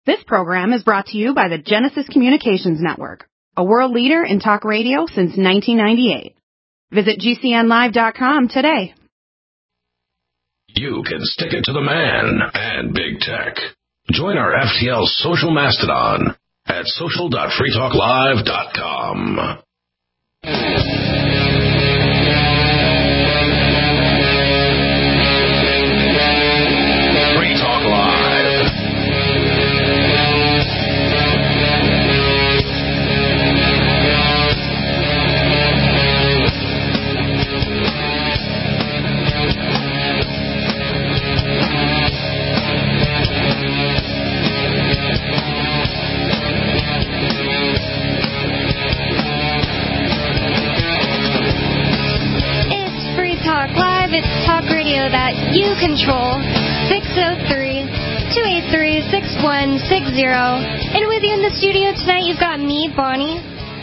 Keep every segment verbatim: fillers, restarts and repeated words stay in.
This program is brought to you by the Genesis Communications Network, a world leader in talk radio since nineteen ninety-eight. Visit G C N live dot com today. You can stick it to the man and big tech. Join our F T L social mastodon at social dot free talk live dot com. It's talk radio that you control. six oh three, two eight three, six one six zero. And with you in the studio tonight, you've got me, Bonnie.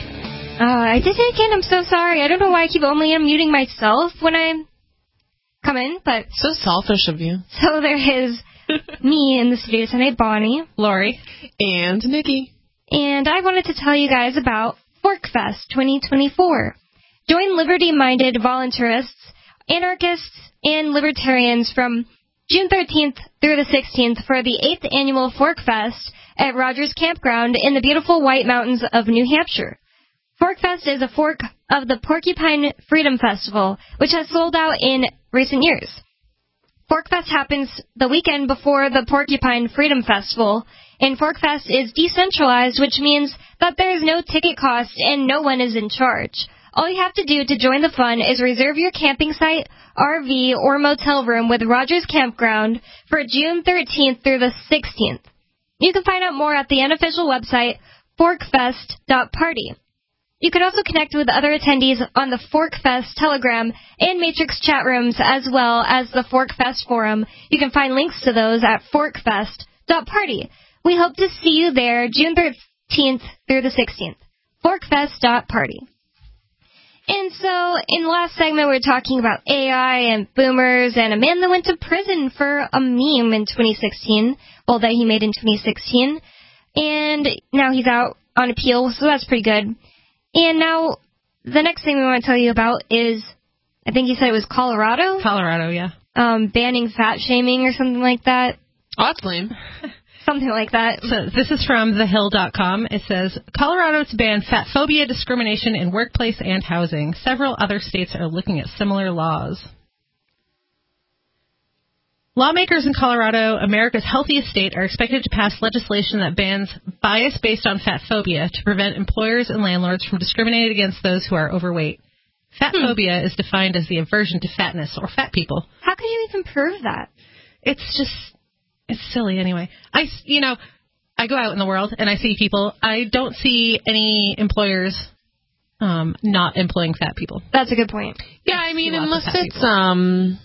Uh, I did it again. I'm so sorry. I don't know why I keep only unmuting myself when I come in, but... So selfish of you. So there is me in the studio tonight, Bonnie. Lori. And Nikki. And I wanted to tell you guys about ForkFest twenty twenty-four. Join liberty-minded voluntarists, anarchists, and libertarians from June thirteenth through the sixteenth for the eighth annual ForkFest at Rogers Campground in the beautiful White Mountains of New Hampshire. ForkFest is a fork of the Porcupine Freedom Festival, which has sold out in recent years. ForkFest happens the weekend before the Porcupine Freedom Festival, and ForkFest is decentralized, which means that there is no ticket cost and no one is in charge. All you have to do to join the fun is reserve your camping site, R V, or motel room with Rogers Campground for June thirteenth through the sixteenth. You can find out more at the unofficial website, forkfest dot party. You can also connect with other attendees on the ForkFest Telegram and Matrix chat rooms, as well as the ForkFest forum. You can find links to those at forkfest dot party. We hope to see you there June thirteenth through the sixteenth. forkfest dot party. And so, in the last segment, we were talking about A I and boomers and a man that went to prison for a meme in twenty sixteen, well, that he made in twenty sixteen. And now he's out on appeal, so that's pretty good. And now, the next thing we want to tell you about is, I think you said it was Colorado? Colorado, yeah. Um, banning fat shaming or something like that. Oh, that's lame. Something like that. So this is from the hill dot com. It says, Colorado to ban fat phobia discrimination in workplace and housing. Several other states are looking at similar laws. Lawmakers in Colorado, America's healthiest state, are expected to pass legislation that bans bias based on fat phobia to prevent employers and landlords from discriminating against those who are overweight. Fat hmm. phobia is defined as the aversion to fatness or fat people. How could you even prove that? It's just... It's silly anyway. I, you know, I go out in the world and I see people. I don't see any employers um, not employing fat people. That's a good point. Yeah, I mean, unless it's, people. um,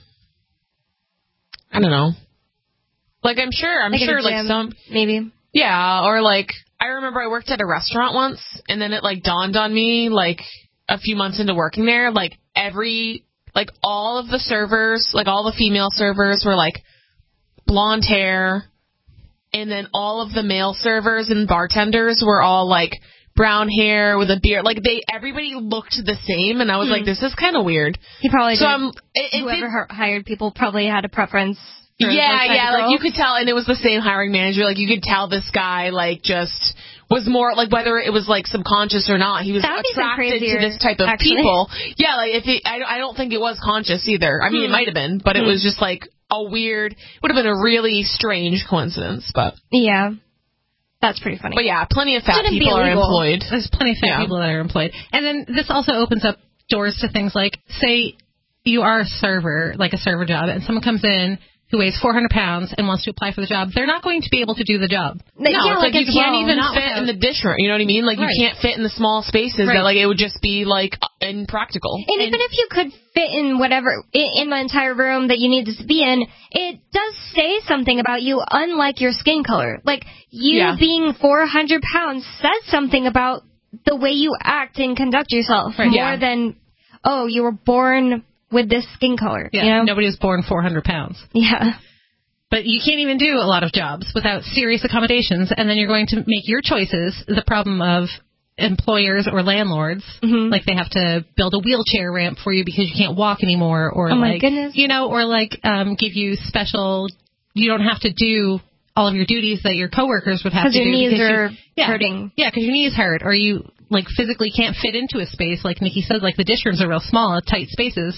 I don't know. Like, I'm sure, I'm like sure, like, gym, some. Maybe. Yeah, or like, I remember I worked at a restaurant once and then it, like, dawned on me, like, a few months into working there, like, every, like, all of the servers, like, all the female servers were, like, blonde hair, and then all of the male servers and bartenders were all like brown hair with a beard. Like they, everybody looked the same, and I was hmm. like, this is kind of weird. He probably so did. I'm, it, whoever it, hired people probably had a preference. For yeah, yeah, like girls. you could tell, and it was the same hiring manager. Like you could tell this guy like just was more like whether it was like subconscious or not, he was attracted to this type of actually. people. Yeah, like if it, I, I don't think it was conscious either. I mean, hmm. it might have been, but hmm. it was just like. A weird, would have been a really strange coincidence, but... Yeah. That's pretty funny. But yeah, plenty of fat Shouldn't people are employed. There's plenty of fat yeah. people that are employed. And then this also opens up doors to things like, say you are a server, like a server job, and someone comes in who weighs four hundred pounds and wants to apply for the job, they're not going to be able to do the job. No, yeah, it's like, like you can't well, even fit without... in the dish room, you know what I mean? Like, right. you can't fit in the small spaces right. that, like, it would just be, like, impractical. And, and even if you could fit in whatever, in the entire room that you needed to be in, it does say something about you, unlike your skin color. Like, you yeah. being four hundred pounds says something about the way you act and conduct yourself, right. more yeah. than, oh, you were born with this skin color. Yeah, you know? Nobody was born four hundred pounds. Yeah. But you can't even do a lot of jobs without serious accommodations, and then you're going to make your choices the problem of employers or landlords. Mm-hmm. Like they have to build a wheelchair ramp for you because you can't walk anymore, or oh my like, goodness. you know, or like um, give you special. You don't have to do all of your duties that your coworkers would have to your do knees because are you, yeah, hurting. Yeah, because your knees hurt, or you like physically can't fit into a space. Like Nikki said, like the dish rooms are real small, tight spaces.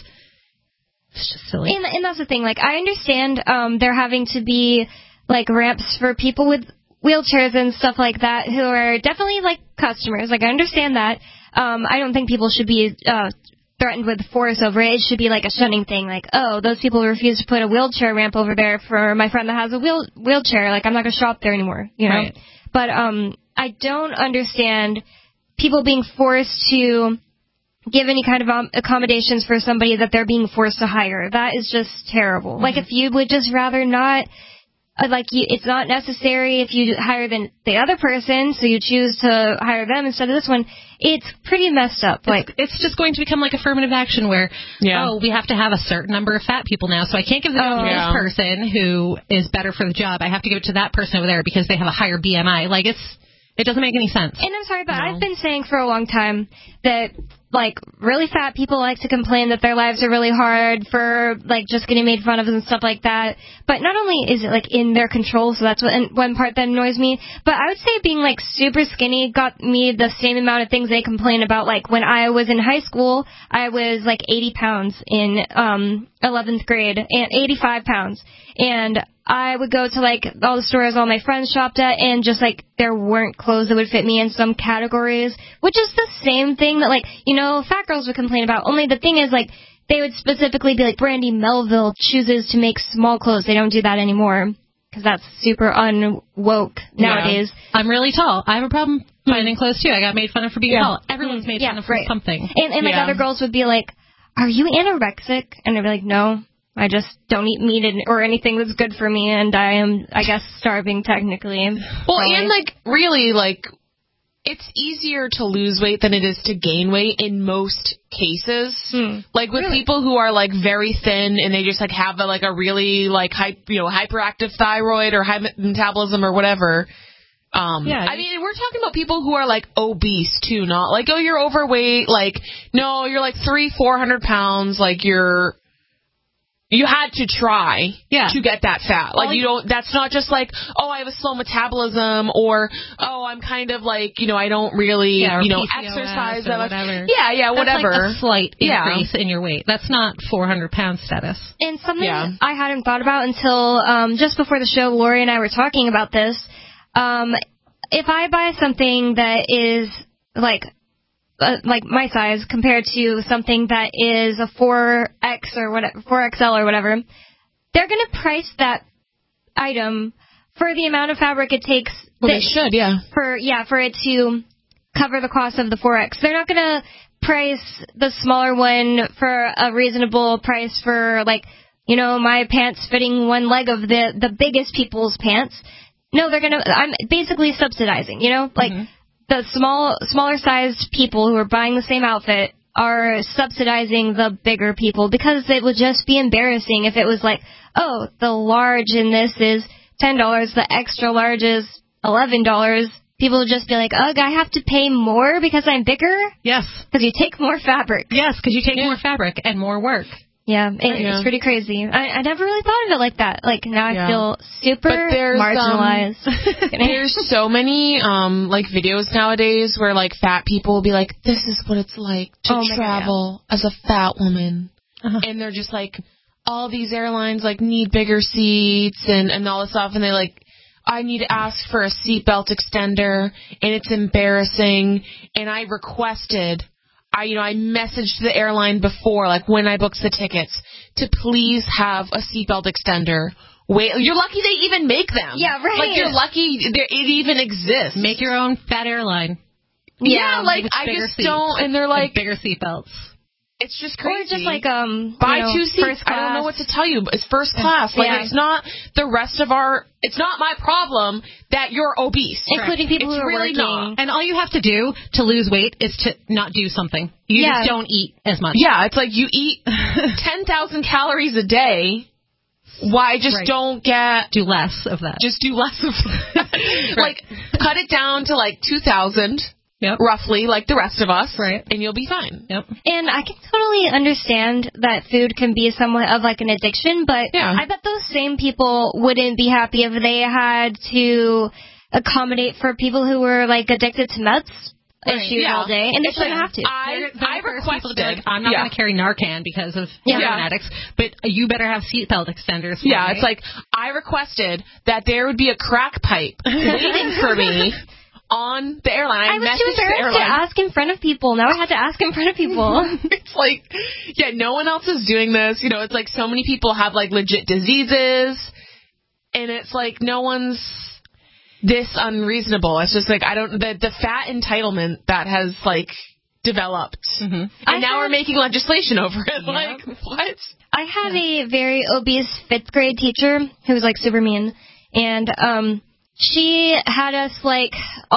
It's just silly. And, and that's the thing. Like, I understand um, there having to be, like, ramps for people with wheelchairs and stuff like that who are definitely, like, customers. Like, I understand that. Um, I don't think people should be uh, threatened with force over it. It should be, like, a shunning thing. Like, oh, those people refuse to put a wheelchair ramp over there for my friend that has a wheel- wheelchair. Like, I'm not going to shop there anymore, you know? Right. But um, I don't understand people being forced to give any kind of um, accommodations for somebody that they're being forced to hire. That is just terrible. Mm-hmm. Like, if you would just rather not, uh, like, you, it's not necessary if you hire the, the other person, so you choose to hire them instead of this one, it's pretty messed up. It's, like, it's just going to become like affirmative action where, yeah. oh, we have to have a certain number of fat people now, so I can't give the job Oh, to yeah. this person who is better for the job. I have to give it to that person over there because they have a higher B M I. Like, it's, it doesn't make any sense. And I'm sorry, but No. I've been saying for a long time that, like, really fat people like to complain that their lives are really hard for, like, just getting made fun of and stuff like that. But not only is it, like, in their control, so that's what, one part that annoys me, but I would say being, like, super skinny got me the same amount of things they complain about. Like, when I was in high school, I was, like, eighty pounds in um eleventh grade, and eighty-five pounds. And I would go to, like, all the stores all my friends shopped at, and just, like, there weren't clothes that would fit me in some categories, which is the same thing that, like, you know, fat girls would complain about. Only the thing is, like, they would specifically be like, Brandy Melville chooses to make small clothes. They don't do that anymore, because that's super unwoke nowadays. Yeah. I'm really tall. I have a problem finding clothes, too. I got made fun of for being Yeah. tall. Everyone's made yeah, fun of for right. something. And, and like, Yeah. other girls would be like, are you anorexic? And I'd be like, no. I just don't eat meat or anything that's good for me, and I am, I guess, starving technically. Well, Probably. and, like, really, like, it's easier to lose weight than it is to gain weight in most cases. Hmm. Like, with Really? people who are, like, very thin and they just, like, have, a, like, a really, like, hy- you know, hyperactive thyroid or high metabolism or whatever. Um, Yeah, I mean, we're talking about people who are, like, obese, too, not, like, oh, you're overweight. Like, no, you're, like, three, four hundred pounds. Like, you're... You had to try Yeah. to get that fat. Like, Well, you don't, that's not just like, oh, I have a slow metabolism, or, oh, I'm kind of like, you know, I don't really, Yeah, or you know, P C O S exercise or that much. whatever. Yeah, yeah, That's whatever. like a slight Yeah. increase in your weight. That's not four hundred pound status. And something Yeah. I hadn't thought about until um, just before the show, Lori and I were talking about this. Um, if I buy something that is, like, Uh, like my size compared to something that is a four X or whatever, four X L or whatever, they're going to price that item for the amount of fabric it takes. Well, that- they should, yeah. For yeah, for it to cover the cost of the four X. They're not going to price the smaller one for a reasonable price for, like, you know, my pants fitting one leg of the the biggest people's pants. No, they're going to. I'm basically subsidizing. You know, like. Mm-hmm. The small, smaller-sized people who are buying the same outfit are subsidizing the bigger people, because it would just be embarrassing if it was like, oh, the large in this is ten dollars, the extra large is eleven dollars. People would just be like, ugh, I have to pay more because I'm bigger? Yes. Because you take more fabric. Yes, because you take Yeah. more fabric and more work. Yeah, it, Yeah. it's pretty crazy. I, I never really thought of it like that. Like, now Yeah. I feel super But there's, marginalized. Um, there's so many, um, like, videos nowadays where, like, fat people will be like, this is what it's like to Oh my God, travel as a fat woman. Uh-huh. And they're just like, all these airlines, like, need bigger seats and, and all this stuff. And they like, I need to ask for a seatbelt extender, and it's embarrassing. And I requested, I, you know, I messaged the airline before, like, when I booked the tickets, to please have a seatbelt extender. Wait, you're lucky they even make them. Yeah, right. Like, you're lucky there, it even exists. Make your own fat airline. Yeah, like, with I bigger just seats don't, and they're like, and bigger seatbelts. it's just Or crazy. just like, um, Buy you know, two seats. first I don't know class. what to tell you, but it's first class. Like, Yeah. it's not the rest of our, it's not my problem that you're obese. Including people It's who are really working. not. And all you have to do to lose weight is to not do something. You Yeah. just don't eat as much. Yeah, it's like you eat ten thousand calories a day. why I just Right. don't get... Do less of that. Just do less of Like, cut it down to, like, two thousand, Yep. roughly, like the rest of us, Right. and you'll be fine. Yep. And I can totally understand that food can be somewhat of like an addiction, but Yeah. I bet those same people wouldn't be happy if they had to accommodate for people who were like addicted to meds and Right, shoot yeah. all day, and they It's shouldn't like, have to. I, They're- they're I the first people to be requested... like, I'm not yeah. going to carry Narcan because of Yeah. heroin addicts, but you better have seatbelt extenders. For Yeah, me. it's like, I requested that there would be a crack pipe waiting for me on the airline. I, I was too messaged the embarrassed to airline. ask in front of people. Now I had to ask in front of people. It's like, yeah, no one else is doing this. You know, it's like so many people have like legit diseases, and it's like no one's this unreasonable. It's just like, I don't, the, the fat entitlement that has like developed. Mm-hmm. And I now had- we're making legislation over it. Yep. Like, what? I had a very obese fifth grade teacher who was like super mean, and um, she had us like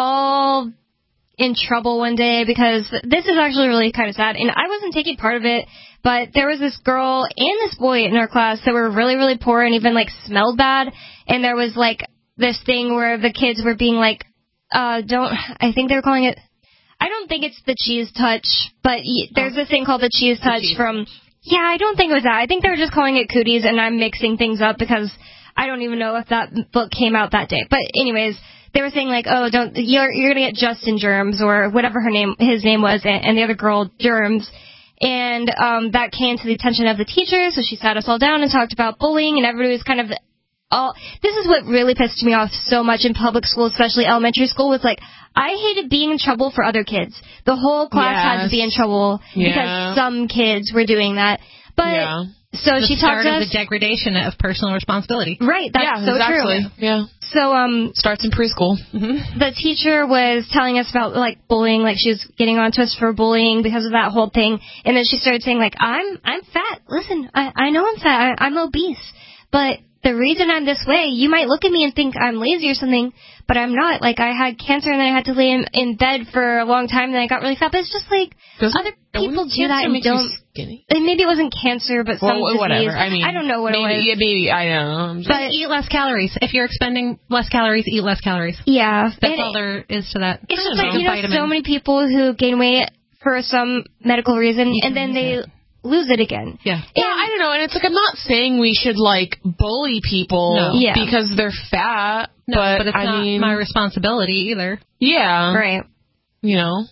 all in trouble one day because this is actually really kind of sad, and I wasn't taking part of it, but there was this girl and this boy in our class that were really, really poor and even like smelled bad, and there was like this thing where the kids were being like, uh, don't, I think they were calling it, I don't think it's the cheese touch, but y- there's this thing called the cheese touch cheese from, yeah, I don't think it was that. I think they were just calling it cooties, and I'm mixing things up because I don't even know if that book came out that day. But anyways, they were saying like, oh, don't, you're you're gonna get Justin germs or whatever her name, his name was, and, and the other girl germs. And um, that came to the attention of the teacher, so she sat us all down and talked about bullying, and everybody was kind of all. This is what really pissed me off so much in public school, especially elementary school, was like, I hated being in trouble for other kids. The whole class Yes. had to be in trouble Yeah. because some kids were doing that. But Yeah. so the she start talked to of us. the degradation of personal responsibility. Right, that's yeah, so exactly. true. Yeah. So um, Starts in preschool. the teacher was telling us about like bullying, like she was getting onto us for bullying because of that whole thing, and then she started saying like, I'm I'm fat. Listen, I I know I'm fat. I, I'm obese, but the reason I'm this way, you might look at me and think I'm lazy or something, but I'm not. Like, I had cancer and then I had to lay in, in bed for a long time and then I got really fat. But it's just like, Doesn't- other and people wouldn't do that cancer and make you don't. skinny? And maybe it wasn't cancer, but some Well, disease. whatever. I mean, I don't know what maybe, it was. Yeah, maybe, I don't know. I'm just, But eat less calories. If you're expending less calories, eat less calories. Yeah. That's And all there is to that. It's I just don't like, know. you know, Vitamin. so many people who gain weight for some medical reason You and can then lose they lose it again. Yeah. yeah, I don't know. And it's like, I'm not saying we should, like, bully people No. Yeah. because they're fat. No, but, but, it's I not mean, my responsibility either. yeah. Right. You know?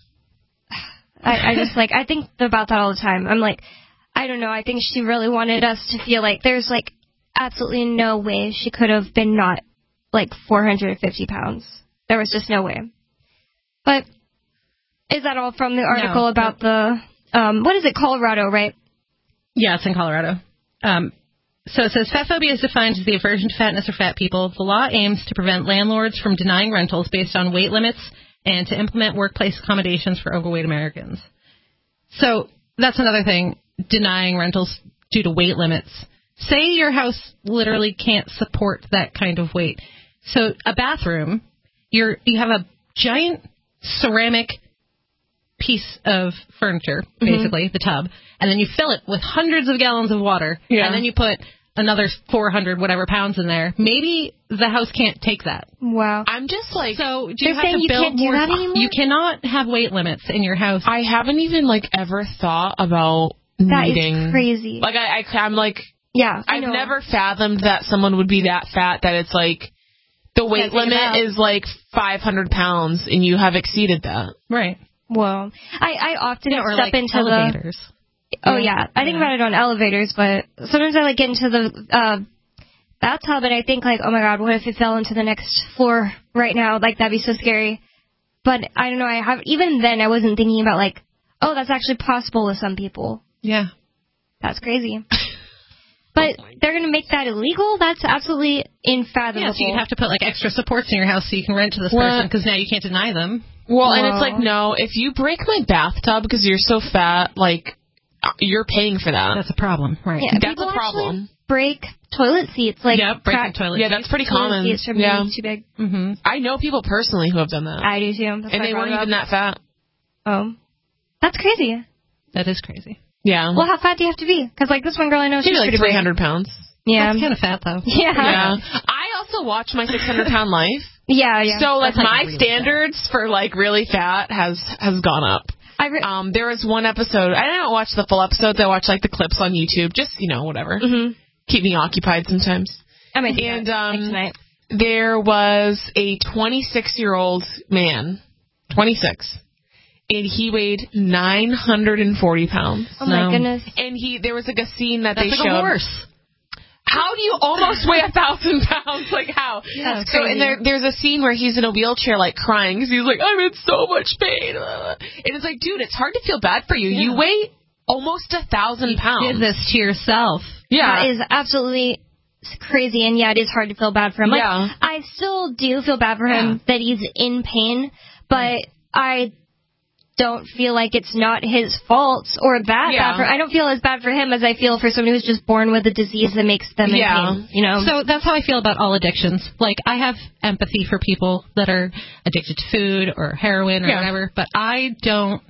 I, I just like, I think about that all the time. I'm like, I don't know. I think she really wanted us to feel like there's like absolutely no way she could have been not like four hundred fifty pounds. There was just no way. But is that all from the article No. about the, um, what is it, Colorado, right? Yeah, it's in Colorado. Um, so it says, fat phobia is defined as the aversion to fatness or fat people. The law aims to prevent landlords from denying rentals based on weight limits and to implement workplace accommodations for overweight Americans. So that's another thing, denying rentals due to weight limits. Say your house literally can't support that kind of weight. So a bathroom, you're you have a giant ceramic piece of furniture, basically, mm-hmm. the tub, and then you fill it with hundreds of gallons of water, Yeah. and then you put another four hundred whatever pounds in there. Maybe the house can't take that. Wow. I'm just like, So do They're you have saying to you build can't do more? that anymore? You cannot have weight limits in your house. I haven't even, like, ever thought about That needing. is crazy. Like, I, I, I'm like, Yeah. I I've know. never fathomed that someone would be that fat that it's like, the weight Can't take it out. limit is like five hundred pounds and you have exceeded that. right. Whoa. I, I often Yeah, or step like into elevators. the. Oh, yeah. I think Yeah. about it on elevators, but sometimes I like get into the uh, bathtub and I think, like, oh my God, what if it fell into the next floor right now? Like, that'd be so scary. But I don't know. I have even then I wasn't thinking about, like, oh, that's actually possible with some people. Yeah. That's crazy. But they're going to make that illegal? That's absolutely unfathomable. Yeah, so you'd have to put like extra supports in your house so you can rent to this What? person because now you can't deny them. Well, and it's Whoa. like, no, if you break my bathtub because you're so fat, like, uh, you're paying for that. That's a problem, right? Yeah, That's people a problem. actually break toilet seats. Like, Yep, breaking crack toilet Yeah, seats. that's pretty toilet common. seats from Yeah. being too big. Mm-hmm. I know people personally who have done that. I do too. That's and why they I brought weren't it even up. that fat. Oh. That's crazy. That is crazy. Yeah. Well, how fat do you have to be? Because, like, this one girl I know, she's Maybe like pretty three big. hundred pounds. Yeah. That's kind of fat, though. Yeah. Yeah. I also watch My six hundred pound Life. Yeah, yeah. So, like, That's like my really standards for, like, really fat has has gone up. I re- Um, there was one episode. I don't watch the full episodes. I watch, like, the clips on YouTube. Just, you know, whatever. Mhm. Keep me occupied sometimes. I might do And, that, um, like tonight. there was a twenty-six-year-old man, twenty-six, and he weighed nine hundred forty pounds. Oh, my No. goodness. And he, there was, like, a scene that That's they like showed. a horse. How do you almost weigh a thousand pounds? Like, how? Yeah, so, and there, there's a scene where he's in a wheelchair, like, crying, because he's like, I'm in so much pain. And it's like, dude, it's hard to feel bad for you. Yeah. You weigh almost a thousand pounds. Did this to yourself. Yeah. That is absolutely crazy, and yeah, it is hard to feel bad for him. Like, Yeah. I still do feel bad for him that he's in pain, but I don't feel like it's not his fault or that Yeah. bad for I don't feel as bad for him as I feel for somebody who's just born with a disease that makes them Yeah. in pain, you know? So that's how I feel about all addictions. Like, I have empathy for people that are addicted to food or heroin or Yeah. whatever, but I don't.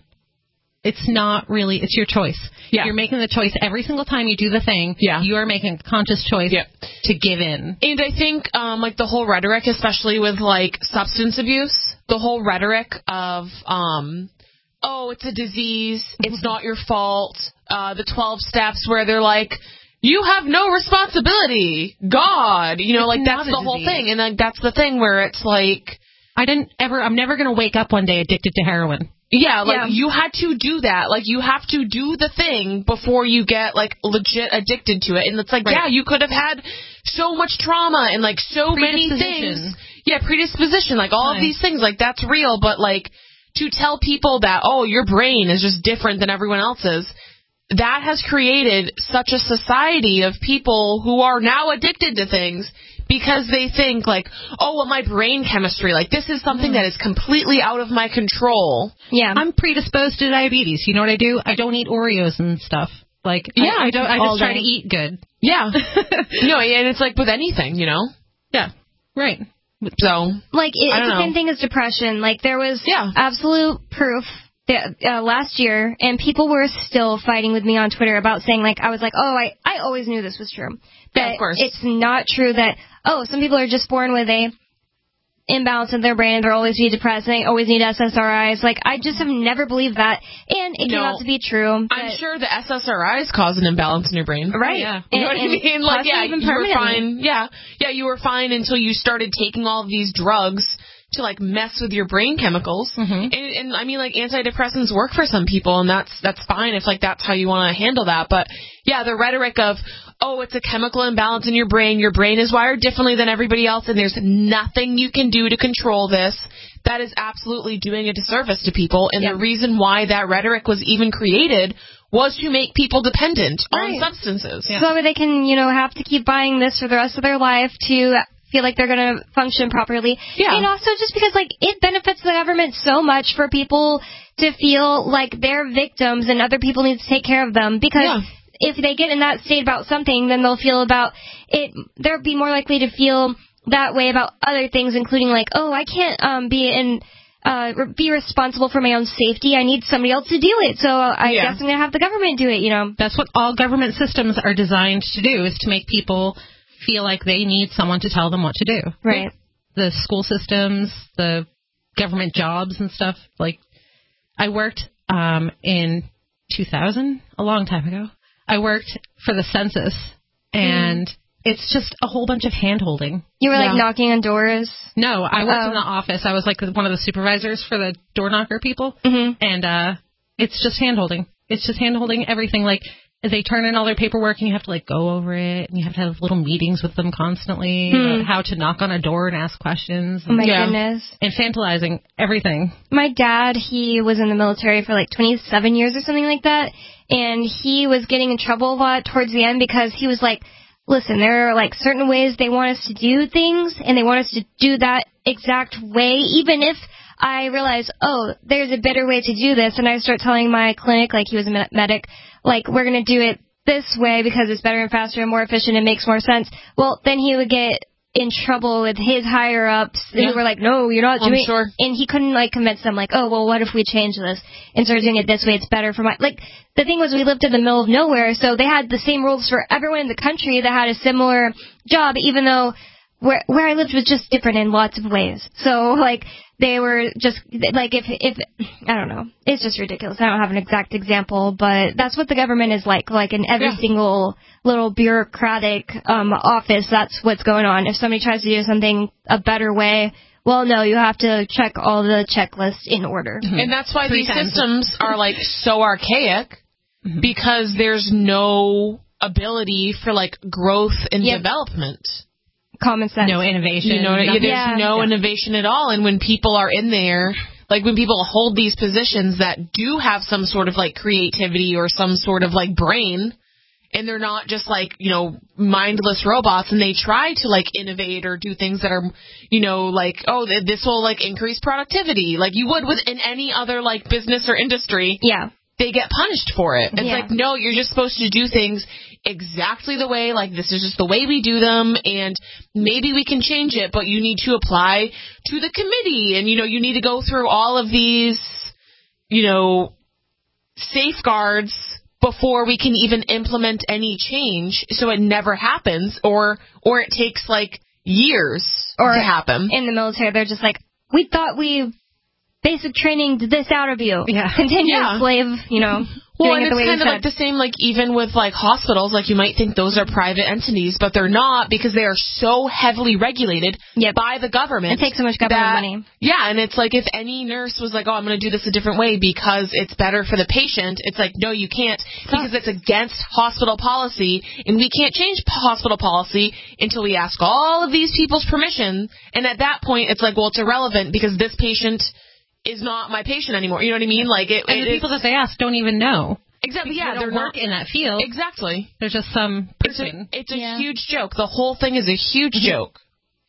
It's not really, it's your choice. Yeah. You're making the choice every single time you do the thing. Yeah. You are making a conscious choice Yeah. to give in. And I think, um, like, the whole rhetoric, especially with, like, substance abuse, the whole rhetoric of, um, oh, it's a disease, it's not your fault, uh, the twelve steps where they're like, you have no responsibility, God, you know, It's like, not that's a the whole disease. thing. And, like, that's the thing where it's like, I didn't ever, I'm never going to wake up one day addicted to heroin. yeah, like, Yeah. you had to do that. Like, you have to do the thing before you get, like, legit addicted to it. And it's like, Right. yeah, you could have had so much trauma and, like, so many Predisposition. things. Yeah, predisposition, like, all of Right. these things, like, that's real. But, like, to tell people that, oh, your brain is just different than everyone else's, that has created such a society of people who are now addicted to things because they think, like, oh, well, my brain chemistry, like, this is something that is completely out of my control. yeah. I'm predisposed to diabetes. You know what I do? I don't eat Oreos and stuff. Like, Yeah, I, I don't. I all just try day. to eat good. Yeah. No, and it's like with anything, you know? Yeah. Right. So, Like, it, I it's don't the same know. thing as depression. Like, there was Yeah. absolute proof that, uh, last year, and people were still fighting with me on Twitter about saying, like, I was like, oh, I, I always knew this was true. Yeah, That of course. it's not true that, oh, some people are just born with a imbalance in their brain and they'll always be depressed and they always need S S R Is. Like, I just have never believed that. And it came No. out to be true. I'm but- sure the S S R Is cause an imbalance in your brain. Right. Yeah. You know what And- I mean? and Like, possibly yeah, even you were permanently. fine. Yeah, yeah, you were fine until you started taking all of these drugs to, like, mess with your brain chemicals. Mhm. And, and I mean, like, antidepressants work for some people, and that's that's fine if, like, that's how you want to handle that. But yeah, the rhetoric of, oh, it's a chemical imbalance in your brain. Your brain is wired differently than everybody else, and there's nothing you can do to control this. That is absolutely doing a disservice to people. And Yeah. the reason why that rhetoric was even created was to make people dependent Right. on substances. Yeah. So they can, you know, have to keep buying this for the rest of their life to feel like they're going to function properly. Yeah. And also just because, like, it benefits the government so much for people to feel like they're victims and other people need to take care of them. Because Yeah. if they get in that state about something, then they'll feel about it. They'll be more likely to feel that way about other things, including, like, oh, I can't um, be in. Uh, re- be responsible for my own safety. I need somebody else to do it. So I Yeah. guess I'm going to have the government do it, you know. That's what all government systems are designed to do, is to make people feel like they need someone to tell them what to do. Right. The school systems, the government jobs and stuff. Like, I worked um, in two thousand, a long time ago. I worked for the census, and Mm. it's just a whole bunch of hand-holding. You were, like, Yeah. knocking on doors. No, I worked Oh. in the office. I was like one of the supervisors for the door knocker people. Mm-hmm. And uh, it's just hand-holding. It's just hand-holding everything. Like, they turn in all their paperwork, and you have to, like, go over it, and you have to have little meetings with them constantly Hmm. about how to knock on a door and ask questions. Oh, my Yeah. goodness. Infantilizing everything. My dad, he was in the military for like twenty-seven years or something like that, and he was getting in trouble a lot towards the end because he was like, listen, there are like certain ways they want us to do things, and they want us to do that exact way, even if I realize, oh, there's a better way to do this, and I start telling my clinic, like he was a med- medic, like, we're going to do it this way because it's better and faster and more efficient and makes more sense. Well, then he would get in trouble with his higher ups Yeah. who were like, no, you're not I'm doing sure. and he couldn't like convince them like, oh well, what if we change this and start doing it this way? It's better for my like. The thing was, we lived in the middle of nowhere, so they had the same rules for everyone in the country that had a similar job, even though where where I lived was just different in lots of ways. So like they were just like if if I don't know, it's just ridiculous. I don't have an exact example, but that's what the government is like. Like in every Yeah. single little bureaucratic um, office, that's what's going on. If somebody tries to do something a better way, well, no, you have to check all the checklists in order. Mm-hmm. And that's why Three these times. systems are like so archaic Mm-hmm. because there's no ability for like growth and Yep. development. Common sense. No innovation. You know, nothing. there's Yeah. no Yeah. innovation at all. And when people are in there, like when people hold these positions that do have some sort of like creativity or some sort of like brain, and they're not just like, you know, mindless robots, and they try to like innovate or do things that are, you know, like, oh, th- this will like increase productivity, like you would with in any other like business or industry. Yeah. They get punished for it. It's Yeah. like, no, you're just supposed to do things exactly the way, like this is just the way we do them, and maybe we can change it, but you need to apply to the committee, and, you know, you need to go through all of these, you know, safeguards before we can even implement any change, so it never happens, or or it takes, like, years Or to happen. in the military, they're just like, we thought we basic training did this out of you. Yeah. Continue Yeah. to slave, you know. Well, doing and it the it's way kind we of like said. the same, like, even with, like, hospitals, like, you might think those are private entities, but they're not, because they are so heavily regulated Yep. by the government. It takes so much government that- money. Yeah, and it's like if any nurse was like, oh, I'm going to do this a different way because it's better for the patient, it's like, no, you can't, because it's against hospital policy, and we can't change p- hospital policy until we ask all of these people's permission, and at that point, it's like, well, it's irrelevant because this patient is not my patient anymore. You know what I mean? Like it, And it the people is- that they ask don't even know. exactly. Because Yeah, they they're don't work not in that field. exactly. There's just some It's a, person. it's a Yeah. huge joke. The whole thing is a huge joke.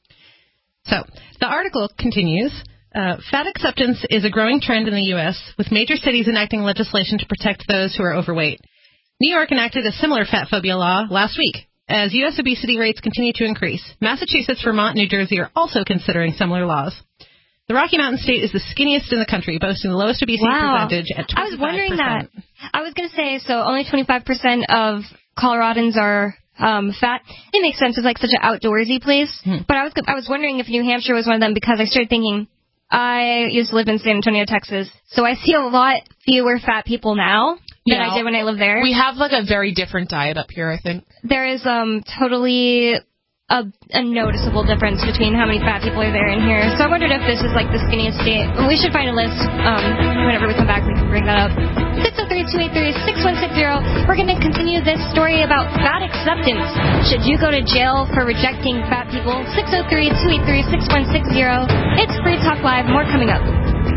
So the article continues. Uh, fat acceptance is a growing trend in the U S, with major cities enacting legislation to protect those who are overweight. New York enacted a similar fat phobia law last week, as U S obesity rates continue to increase. Massachusetts, Vermont, and New Jersey are also considering similar laws. The Rocky Mountain State is the skinniest in the country, boasting the lowest obesity Wow. percentage at twenty-five percent. I was wondering that. I was going to say, so only twenty-five percent of Coloradans are um, fat. It makes sense. It's like such an outdoorsy place. Hmm. But I was I was wondering if New Hampshire was one of them, because I started thinking, I used to live in San Antonio, Texas, so I see a lot fewer fat people now than Yeah. I did when I lived there. We have like a very different diet up here, I think. There is um totally a, a noticeable difference between how many fat people are there in here. So I wondered if this is like the skinniest state. We should find a list. Um, whenever we come back, we can bring that up. six oh three, two eight three, six one six zero. We're going to continue this story about fat acceptance. Should you go to jail for rejecting fat people? six oh three, two eight three, six one six zero. It's Free Talk Live. More coming up.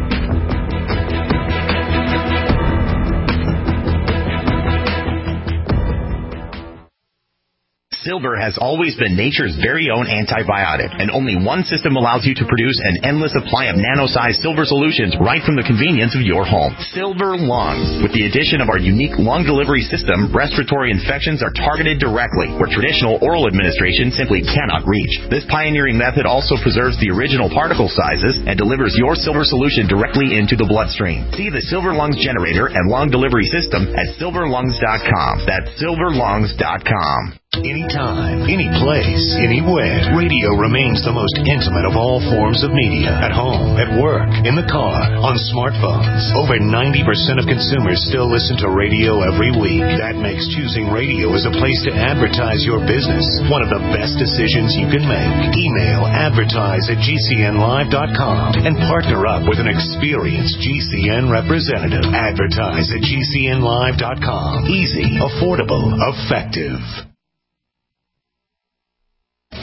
Silver has always been nature's very own antibiotic, and only one system allows you to produce an endless supply of nano-sized silver solutions right from the convenience of your home. Silver Lungs. With the addition of our unique lung delivery system, respiratory infections are targeted directly, where traditional oral administration simply cannot reach. This pioneering method also preserves the original particle sizes and delivers your silver solution directly into the bloodstream. See the Silver Lungs generator and lung delivery system at silver lungs dot com. That's silver lungs dot com. Anytime, any place, anywhere, radio remains the most intimate of all forms of media. At home, at work, in the car, on smartphones. Over ninety percent of consumers still listen to radio every week. That makes choosing radio as a place to advertise your business one of the best decisions you can make. Email advertise at g c n live dot com and partner up with an experienced G C N representative. Advertise at g c n live dot com. Easy, affordable, effective.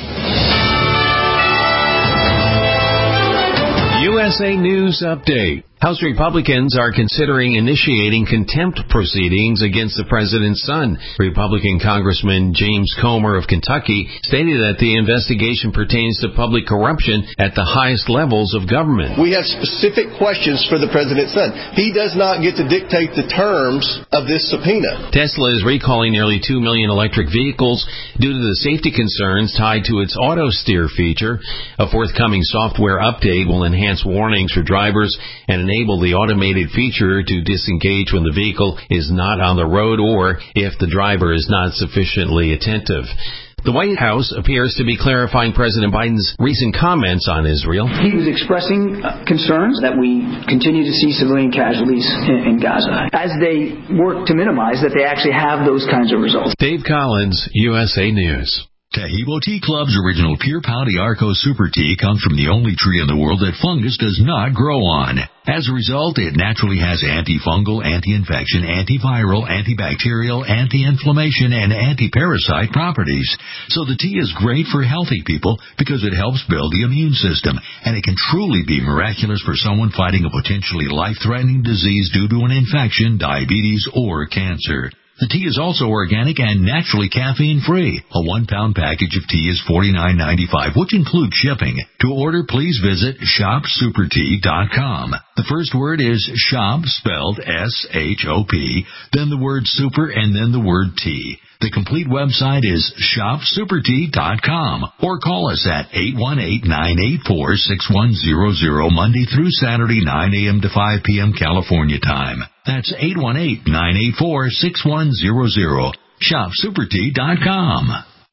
U S A News Update. House Republicans are considering initiating contempt proceedings against the president's son. Republican Congressman James Comer of Kentucky stated that the investigation pertains to public corruption at the highest levels of government. We have specific questions for the president's son. He does not get to dictate the terms of this subpoena. Tesla is recalling nearly two million electric vehicles due to the safety concerns tied to its auto steer feature. A forthcoming software update will enhance warnings for drivers and enable the automated feature to disengage when the vehicle is not on the road or if the driver is not sufficiently attentive. The White House appears to be clarifying President Biden's recent comments on Israel. He was expressing uh, concerns that we continue to see civilian casualties in, in Gaza as they work to minimize that they actually have those kinds of results. Dave Collins, U S A News. Taheebo Tea Club's original Pure Pouty Arco Super Tea comes from the only tree in the world that fungus does not grow on. As a result, it naturally has antifungal, anti-infection, antiviral, antibacterial, anti-inflammation, and anti-parasite properties. So the tea is great for healthy people because it helps build the immune system, and it can truly be miraculous for someone fighting a potentially life-threatening disease due to an infection, diabetes, or cancer. The tea is also organic and naturally caffeine-free. A one-pound package of tea is forty-nine ninety-five, which includes shipping. To order, please visit shop super tea dot com. The first word is shop, spelled S H O P, then the word super, and then the word tea. The complete website is shop super tea dot com, or call us at eight one eight, nine eight four, six one zero zero Monday through Saturday, nine a.m. to five p.m. California time. That's eight one eight, nine eight four, six one zero zero. shop super tea dot com.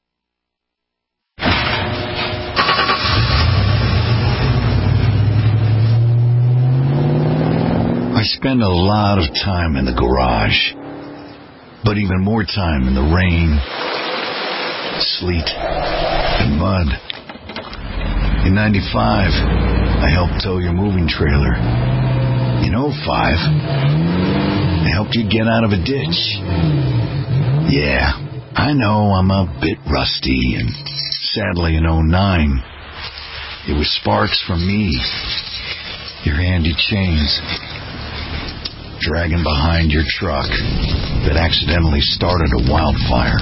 I spend a lot of time in the garage, but even more time in the rain, sleet, and mud. In ninety-five, I helped tow your moving trailer. In oh five, I helped you get out of a ditch. Yeah, I know I'm a bit rusty, and sadly in oh nine, it was sparks from me, your handy chains, dragging behind your truck that accidentally started a wildfire.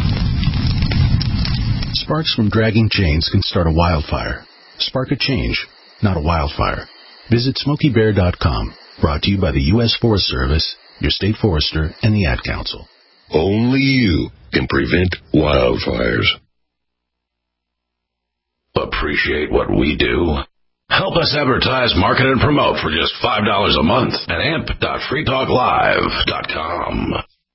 Sparks from dragging chains can start a wildfire. Spark a change, not a wildfire. Visit Smokey Bear dot com. Brought to you by the U S Forest Service, your state forester, and the Ad Council. Only you can prevent wildfires. Appreciate what we do? Help us advertise, market, and promote for just five dollars a month at amp dot free talk live dot com.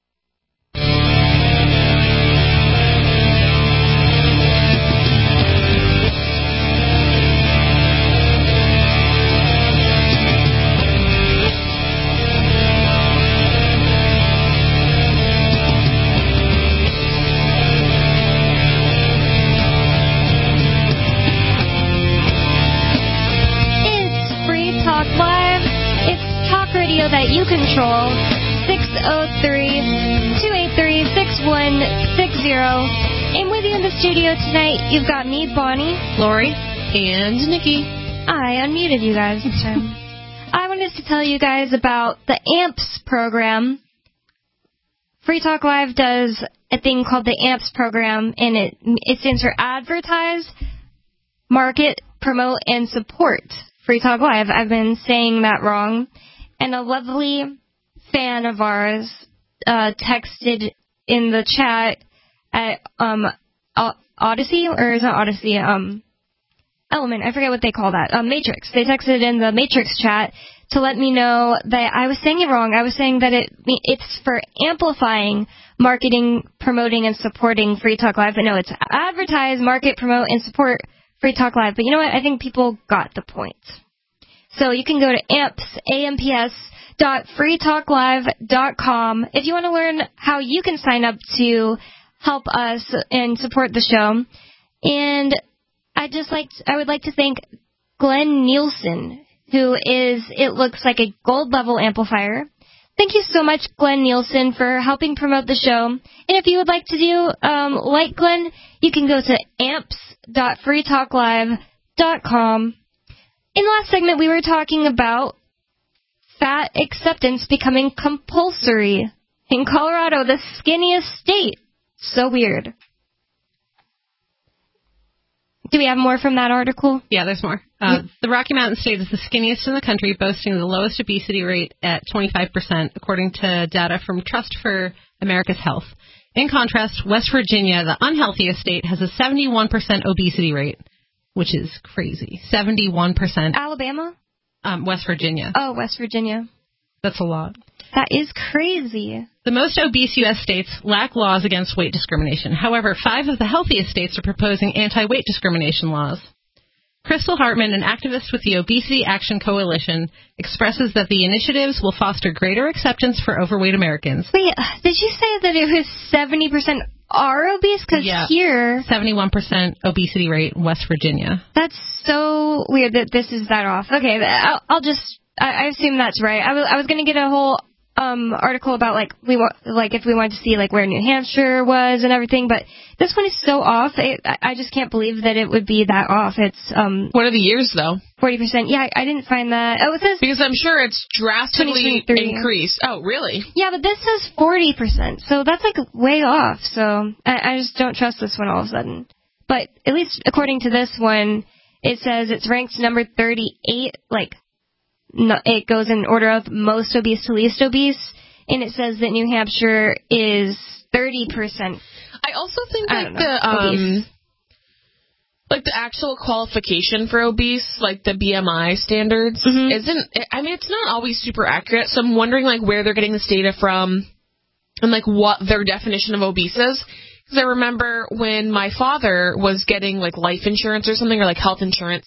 That you control. Six oh three, two eight three, six one six zero. And with you in the studio tonight, you've got me, Bonnie, Lori, and Nikki. I unmuted you guys this time. I wanted to tell you guys about the AMPS program. Free Talk Live does a thing called the AMPS program, and it it stands for Advertise, Market, Promote, and Support Free Talk Live. I've been saying that wrong. And a lovely fan of ours uh, texted in the chat at um, Odyssey, or is it Odyssey? Um, Element, I forget what they call that. Um, Matrix. They texted in the Matrix chat to let me know that I was saying it wrong. I was saying that it it's for amplifying, marketing, promoting, and supporting Free Talk Live. But no, it's advertise, market, promote, and support Free Talk Live. But you know what? I think people got the point. So you can go to amps, A M P S dot free talk live dot com if you want to learn how you can sign up to help us and support the show. And I just like I would like to thank Glenn Nielsen, who is, it looks like a gold level amplifier. Thank you so much, Glenn Nielsen, for helping promote the show. And if you would like to do um, like Glenn, you can go to amps dot free talk live dot com. In the last segment, we were talking about fat acceptance becoming compulsory in Colorado, the skinniest state. So weird. Do we have more from that article? Yeah, there's more. Uh, yep. The Rocky Mountain State is the skinniest in the country, boasting the lowest obesity rate at twenty-five percent, according to data from Trust for America's Health. In contrast, West Virginia, the unhealthiest state, has a seventy-one percent obesity rate, which is crazy. seventy-one percent. Alabama? Um, West Virginia. Oh, West Virginia. That's a lot. That is crazy. The most obese U S states lack laws against weight discrimination. However, five of the healthiest states are proposing anti-weight discrimination laws. Crystal Hartman, an activist with the Obesity Action Coalition, expresses that the initiatives will foster greater acceptance for overweight Americans. Wait, did you say that it was seventy percent are obese? Because yeah, here... seventy-one percent obesity rate in West Virginia. That's so weird that this is that off. Okay, I'll, I'll just... I, I assume that's right. I was, I was going to get a whole... Um, article about like we want like if we wanted to see like where New Hampshire was and everything, but this one is so off. It, I just can't believe that it would be that off. It's um. What are the years though? Forty percent. Yeah, I didn't find that. Oh, it says because I'm sure it's drastically increased. Oh, really? Yeah, but this says forty percent, so that's like way off. So I, I just don't trust this one all of a sudden. But at least according to this one, it says it's ranked number thirty-eight, like. No, it goes in order of most obese to least obese, and it says that New Hampshire is thirty percent. I also think like the um, obese. like the actual qualification for obese, like the B M I standards, mm-hmm. isn't. I mean, it's not always super accurate. So I'm wondering like where they're getting this data from, and like what their definition of obese is. Because I remember when my father was getting like life insurance or something, or like health insurance.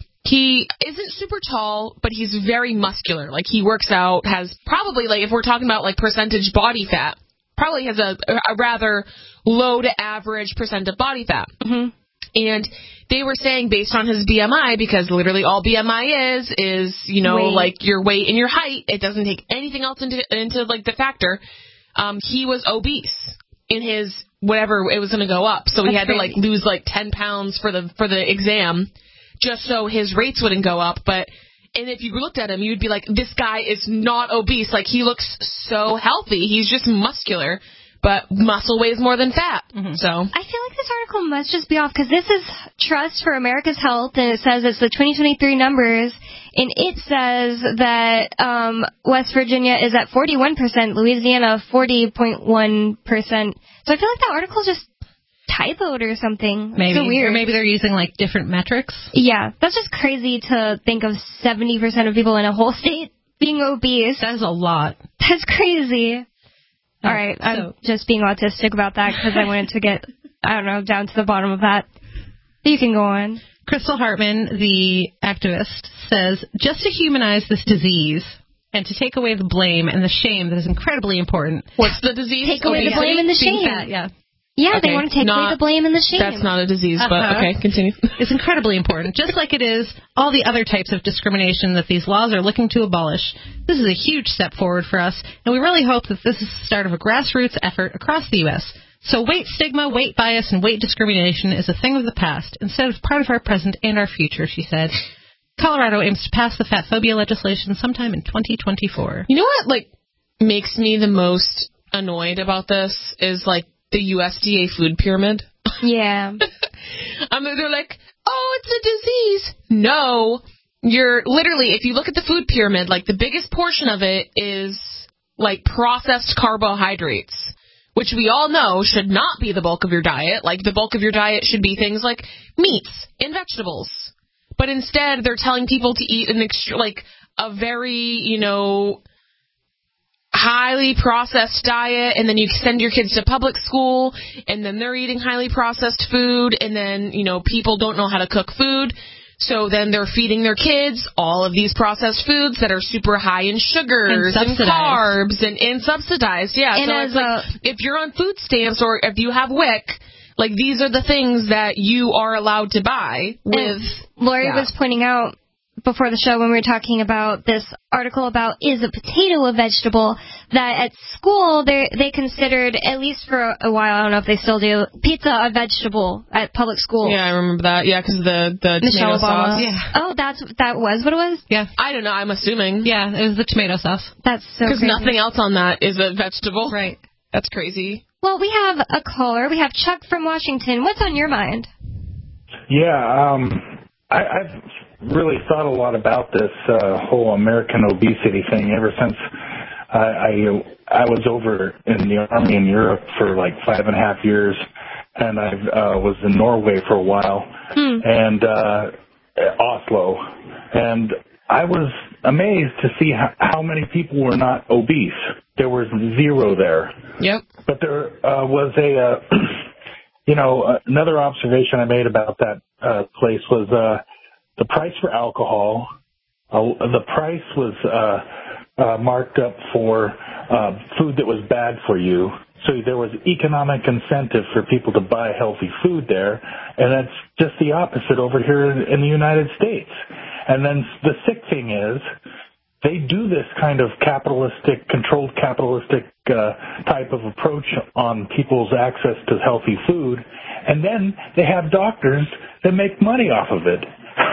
He isn't super tall, but he's very muscular. Like, he works out, has probably, like, if we're talking about, like, percentage body fat, probably has a, a rather low to average percent of body fat. Mm-hmm. And they were saying based on his B M I, because literally all B M I is, is, you know, weight. Like, your weight and your height. It doesn't take anything else into, into like, the factor. Um, he was obese in his, whatever, it was going to go up. So he That's had crazy. to, like, lose, like, ten pounds for the for the exam. Just so his rates wouldn't go up. But, and if you looked at him, you'd be like, this guy is not obese. Like, he looks so healthy. He's just muscular, but muscle weighs more than fat. Mm-hmm. So I feel like this article must just be off, because this is Trust for America's Health, and it says it's the twenty twenty-three numbers, and it says that um, West Virginia is at forty-one percent, Louisiana forty point one percent. So I feel like that article is just typoed or something. Maybe. So weird. Or maybe they're using, like, different metrics. Yeah, that's just crazy to think of seventy percent of people in a whole state being obese. That is a lot. That's crazy. Oh, All right, so. I'm just being autistic about that because I wanted to get, I don't know, down to the bottom of that. You can go on. Crystal Hartman, the activist, says, just to humanize this disease and to take away the blame and the shame that is incredibly important. What's the disease? Take away obesity? the blame and the shame. Fat, yeah. Yeah, okay, they want to take not, away the blame and the shame. That's not a disease, uh-huh. but okay, continue. It's incredibly important, just like it is all the other types of discrimination that these laws are looking to abolish. This is a huge step forward for us, and we really hope that this is the start of a grassroots effort across the U S. So weight stigma, weight bias, and weight discrimination is a thing of the past, instead of part of our present and our future, she said. Colorado aims to pass the fat phobia legislation sometime in twenty twenty-four. You know what, like, makes me the most annoyed about this is, like, the U S D A food pyramid. Yeah. um, they're like, oh, it's a disease. No. You're literally, if you look at the food pyramid, like the biggest portion of it is like processed carbohydrates, which we all know should not be the bulk of your diet. Like the bulk of your diet should be things like meats and vegetables. But instead, they're telling people to eat an extra, like a very, you know, highly processed diet, and then you send your kids to public school, and then they're eating highly processed food, and then, you know, people don't know how to cook food, so then they're feeding their kids all of these processed foods that are super high in sugars and, and carbs and, and subsidized. Yeah, and so it's like, if you're on food stamps or if you have W I C, like, these are the things that you are allowed to buy with... Lori yeah. was pointing out before the show when we were talking about this article about is a potato a vegetable, that at school they they considered, at least for a while, I don't know if they still do, pizza a vegetable at public school. Yeah, I remember that. Yeah, because the, the Michelle tomato Obama. sauce. Yeah. Oh, that's that was what it was? Yeah. I don't know, I'm assuming. Yeah, it was the tomato sauce. That's so crazy. Because nothing else on that is a vegetable. Right. That's crazy. Well, we have a caller. We have Chuck from Washington. What's on your mind? Yeah, um, I, I've really thought a lot about this uh, whole American obesity thing ever since I, I I was over in the Army in Europe for like five and a half years, and I uh, was in Norway for a while, hmm. and uh, Oslo, and I was amazed to see how, how many people were not obese. There was zero there. Yep. But there uh, was a, uh, you know, uh, another observation I made about that uh, place was uh, the price for alcohol. Uh, the price was uh, uh, marked up for uh, food that was bad for you. So there was economic incentive for people to buy healthy food there, and that's just the opposite over here in, in the United States. And then the sick thing is, they do this kind of capitalistic, controlled capitalistic uh, type of approach on people's access to healthy food, and then they have doctors that make money off of it.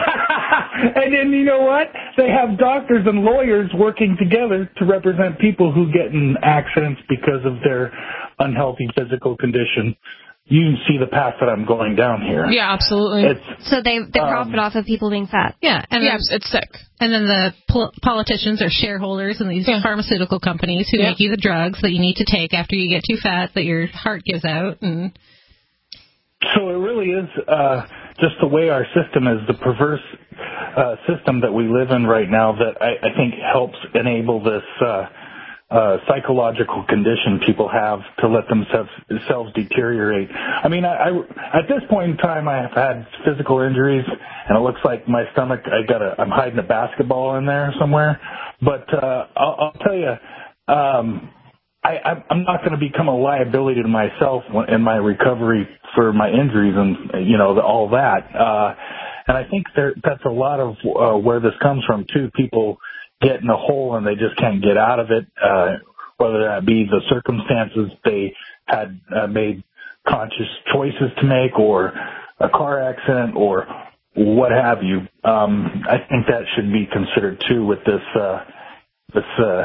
And then you know what? They have doctors and lawyers working together to represent people who get in accidents because of their unhealthy physical condition. You see the path that I'm going down here. Yeah, absolutely. It's, so they they profit um, off of people being fat. Yeah, and yeah, then, it's sick. And then the pol- politicians are shareholders in these yeah. pharmaceutical companies who yeah. make you the drugs that you need to take after you get too fat that your heart gives out. And so it really is uh, just the way our system is, the perverse uh, system that we live in right now that I, I think helps enable this uh, uh, psychological condition people have to let themselves, themselves deteriorate. I mean, I, I, at this point in time, I have had physical injuries, and it looks like my stomach, I got a, I'm hiding a basketball in there somewhere. But uh, I'll, I'll tell you, um, I, I'm not going to become a liability to myself in my recovery for my injuries and, you know, all that. Uh, and I think there, that's a lot of uh, where this comes from, too. People get in a hole and they just can't get out of it, uh, whether that be the circumstances they had uh, made conscious choices to make or a car accident or what have you. Um, I think that should be considered, too, with this uh, this uh,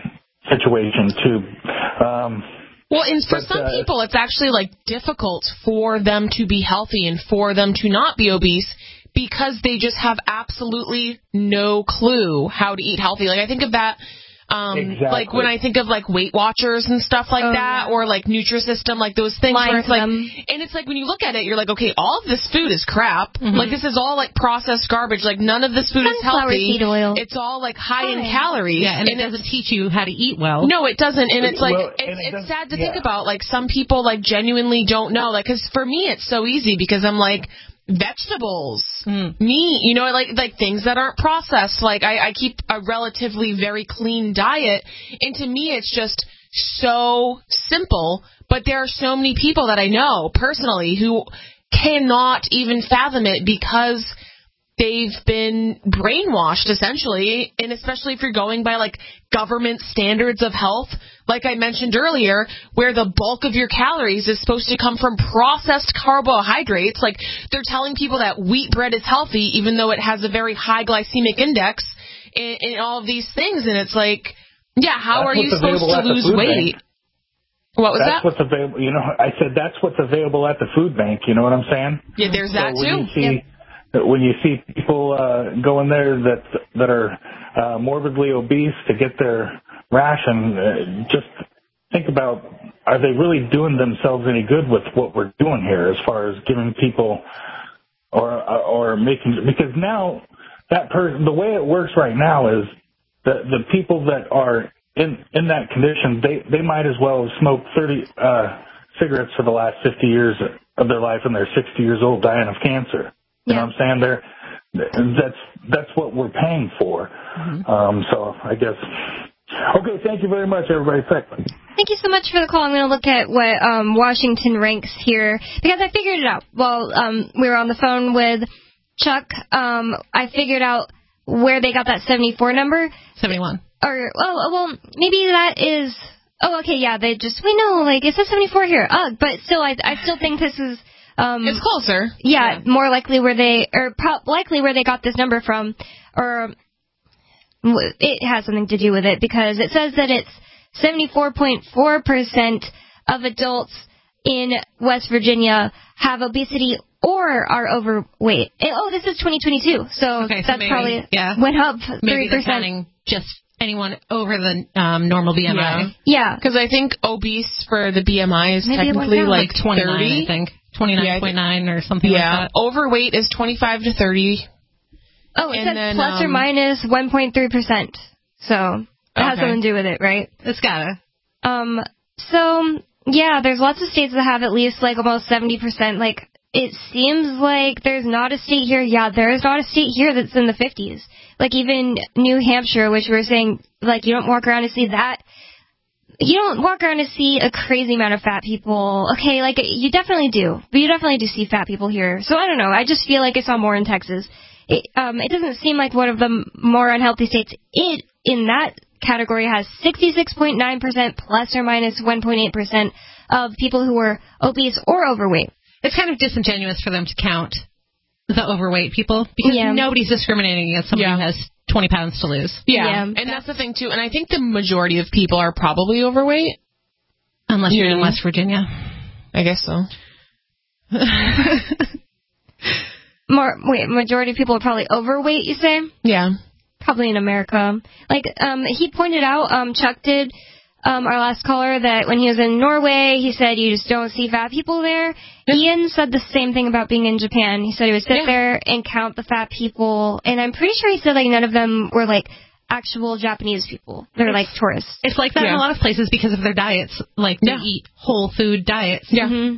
situation, too. Um, well, and for but, some uh, people, it's actually, like, difficult for them to be healthy and for them to not be obese, because they just have absolutely no clue how to eat healthy. Like, I think of that, um, exactly. like, when I think of, like, Weight Watchers and stuff like oh, that, yeah. or, like, Nutrisystem, like, those things Lying where it's, to like, them. and it's, like, when you look at it, you're like, okay, all of this food is crap. Mm-hmm. Like, this is all, like, processed garbage. Like, none of this food Sunflower is healthy. seed oil. It's all, like, high Fine. in calories. Yeah, and, and it doesn't teach you how to eat well. No, it doesn't. And it's, like, well, it's, it it's sad to yeah. think about. Like, some people, like, genuinely don't know. Like, because for me, it's so easy because I'm, like, vegetables, mm. meat, you know, like like things that aren't processed. Like I, I keep a relatively very clean diet, and to me it's just so simple. But there are so many people that I know personally who cannot even fathom it because they've been brainwashed, essentially, and especially if you're going by, like, government standards of health, like I mentioned earlier, where the bulk of your calories is supposed to come from processed carbohydrates. Like, they're telling people that wheat bread is healthy, even though it has a very high glycemic index and, and all of these things, and it's like, yeah, how that's are you supposed to lose weight? Bank. What was that's that? That's what's available. You know, I said that's what's available at the food bank. You know what I'm saying? Yeah, there's that, so too. When you see, yep. When you see people uh, go in there that that are uh, morbidly obese to get their ration, uh, just think about, are they really doing themselves any good with what we're doing here as far as giving people or or making, because now that person, the way it works right now is the the people that are in in that condition, they they might as well have smoked thirty uh, cigarettes for the last fifty years of their life, and they're sixty years old dying of cancer. You yeah. know what I'm saying? They're, that's that's what we're paying for. Mm-hmm. Um, so I guess. Okay, thank you very much, everybody. Thanks. Thank you so much for the call. I'm going to look at what um, Washington ranks here, because I figured it out while um, we were on the phone with Chuck. Um, I figured out where they got that seventy-four number. seventy-one. Or, oh, well, maybe that is, oh, okay, yeah, they just, we know, like, it says seventy-four here. Ugh, but still, I I still think this is, um. It's closer. Yeah, yeah. more likely where they, or pro- likely where they got this number from, or it has something to do with it, because it says that it's seventy-four point four percent of adults in West Virginia have obesity or are overweight. And, oh, this is twenty twenty-two, so okay, so that's maybe, probably yeah. went up maybe three percent. They're counting just anyone over the um, normal B M I. Yeah. Because yeah. I think obese for the B M I is maybe technically like, like twenty-nine, thirty. I think. twenty-nine point nine yeah, or something yeah. like that. Overweight is twenty-five to thirty. Oh, it and says then, plus um, or minus one point three percent. So it okay. has something to do with it, right? It's gotta. Um, so, yeah, there's lots of states that have at least, like, almost seventy percent. Like, it seems like there's not a state here. Yeah, there's not a state here that's in the fifties. Like, even New Hampshire, which we were saying, like, you don't walk around and see that. You don't walk around and see a crazy amount of fat people. Okay, like, you definitely do. But you definitely do see fat people here. So, I don't know. I just feel like I saw more in Texas. It, um, it doesn't seem like one of the more unhealthy states. It, in that category, has sixty-six point nine percent plus or minus one point eight percent of people who are obese or overweight. It's kind of disingenuous for them to count the overweight people because yeah. nobody's discriminating against somebody yeah. who has twenty pounds to lose. Yeah. yeah. And that's the thing, too. And I think the majority of people are probably overweight. Unless you're in West Virginia. I guess so. More, wait, majority of people are probably overweight, you say? Yeah. Probably in America. Like, um, he pointed out, um, Chuck did, um, our last caller, that when he was in Norway, he said you just don't see fat people there. Yeah. Ian said the same thing about being in Japan. He said he would sit yeah. there and count the fat people, and I'm pretty sure he said, like, none of them were, like, actual Japanese people. They're, like, tourists. It's like that yeah. in a lot of places because of their diets. Like, they yeah. eat whole food diets. Yeah. Mm-hmm.